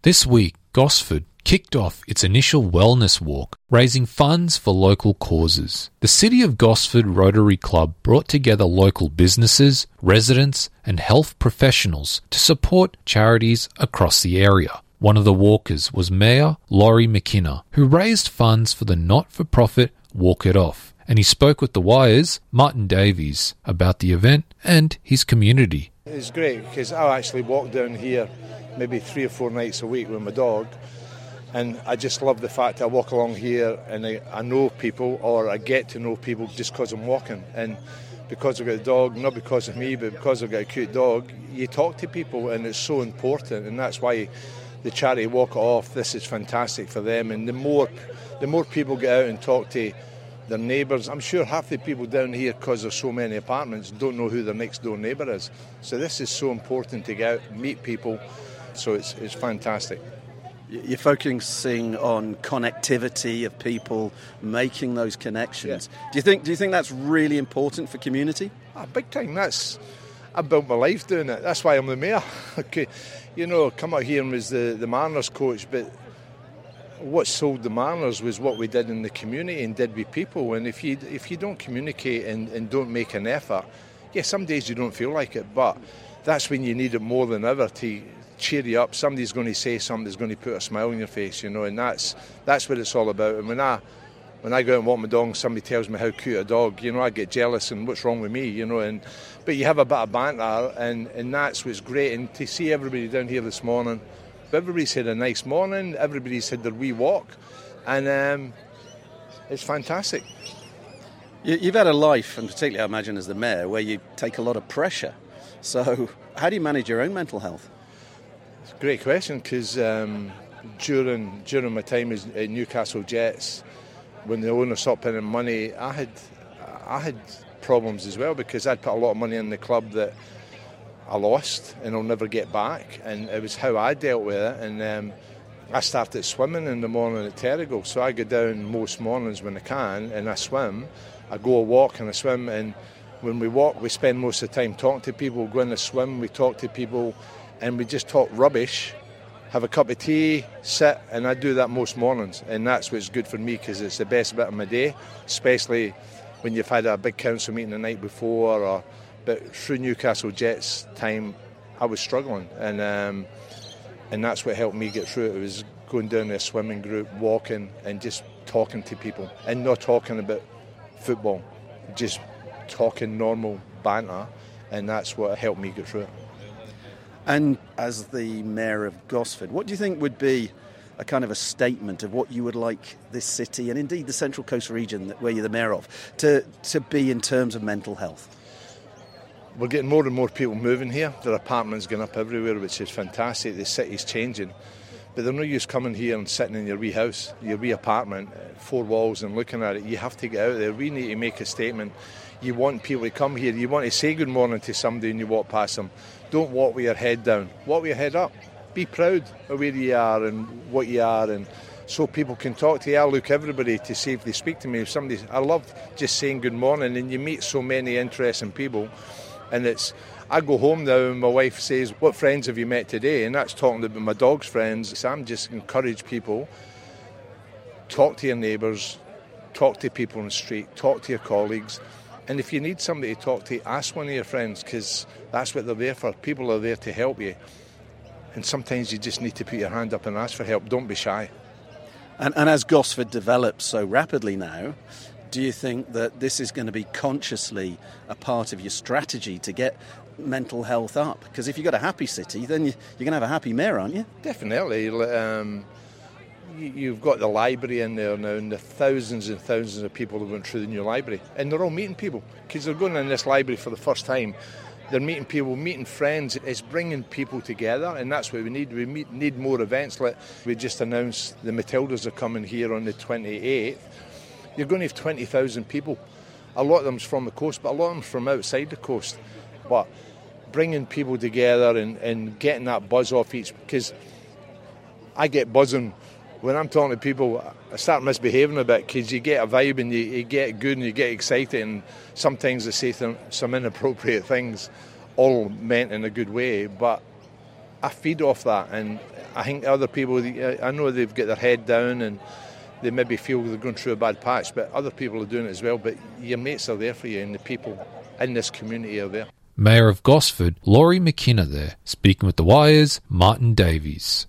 This week, Gosford kicked off its initial wellness walk, raising funds for local causes. The City of Gosford Rotary Club brought together local businesses, residents and health professionals to support charities across the area. One of the walkers was Mayor Laurie McKenna, who raised funds for the not-for-profit Walk It Off, and he spoke with The Wire's Martin Davies about the event and his community. It's great because I actually walk down here maybe 3 or 4 nights a week with my dog, and I just love the fact I walk along here and I know people, or I get to know people just because I'm walking. And because I've got a dog, not because of me, but because I've got a cute dog, you talk to people and it's so important, and that's why the charity Walk It Off, this is fantastic for them. And the more people get out and talk to their neighbours, I'm sure half the people down here, because there's so many apartments, don't know who their next door neighbour is. So this is so important to get out, meet people, so it's fantastic. You're focusing on connectivity of people, making those connections. Yeah. Do you think that's really important for community? Big time. I built my life doing it. That's why I'm the mayor. Okay, come out here and was the Mariners coach, but what sold the Mariners was what we did in the community and did with people. And if you don't communicate and don't make an effort, some days you don't feel like it, but that's when you need it more than ever to cheer you up. Somebody's going to say something that's going to put a smile on your face, and that's what it's all about. And when I go out and walk my dog and somebody tells me how cute a dog, I get jealous and what's wrong with me, but you have a bit of banter and that's what's great. And to see everybody down here this morning, everybody's had a nice morning, everybody's had their wee walk, and it's fantastic. You've had a life, and particularly I imagine as the mayor, where you take a lot of pressure. So how do you manage your own mental health? It's a great question, because during my time at Newcastle Jets, when the owner stopped paying money, I had problems as well, because I'd put a lot of money in the club that I lost and I'll never get back, and it was how I dealt with it. And I started swimming in the morning at Terrigal, so I go down most mornings when I can and I swim. I go a walk and I swim, and when we walk we spend most of the time talking to people. Go in the swim, we talk to people and we just talk rubbish, have a cup of tea, sit, and I do that most mornings, and that's what's good for me, because it's the best bit of my day, especially when you've had a big council meeting the night before. But through Newcastle Jets time, I was struggling, and that's what helped me get through it. It was going down to a swimming group, walking, and just talking to people, and not talking about football, just talking normal banter, and that's what helped me get through it. And as the Mayor of Gosford, what do you think would be a kind of a statement of what you would like this city, and indeed the Central Coast region where you're the Mayor of, to be in terms of mental health? We're getting more and more people moving here. There are apartments going up everywhere, which is fantastic. The city's changing. But they're no use coming here and sitting in your wee house, your wee apartment, 4 walls, and looking at it. You have to get out there. We need to make a statement. You want people to come here. You want to say good morning to somebody when you walk past them. Don't walk with your head down. Walk with your head up. Be proud of where you are and what you are, and so people can talk to you. I look everybody to see if they speak to me. If somebody, I love just saying good morning, and you meet so many interesting people. And I go home now and my wife says, what friends have you met today? And that's talking about my dog's friends. So I'm just encourage people, talk to your neighbours, talk to people on the street, talk to your colleagues. And if you need somebody to talk to, ask one of your friends, because that's what they're there for. People are there to help you. And sometimes you just need to put your hand up and ask for help. Don't be shy. And as Gosford develops so rapidly now, do you think that this is going to be consciously a part of your strategy to get mental health up? Because if you've got a happy city, then you're going to have a happy mayor, aren't you? Definitely. You've got the library in there now, and the thousands and thousands of people that went through the new library, and they're all meeting people, because they're going in this library for the first time. They're meeting people, meeting friends. It's bringing people together, and that's what we need. We need more events. Like we just announced the Matildas are coming here on the 28th. You're going to have 20,000 people. A lot of them's from the coast, but a lot of them from outside the coast. But bringing people together and getting that buzz off each, because I get buzzing when I'm talking to people. I start misbehaving a bit, because you get a vibe and you get good and you get excited, and sometimes they say some inappropriate things, all meant in a good way. But I feed off that, and I think other people, I know they've got their head down and they maybe feel they're going through a bad patch, but other people are doing it as well. But your mates are there for you, and the people in this community are there. Mayor of Gosford, Laurie McKenna there, speaking with The Wire's Martin Davies.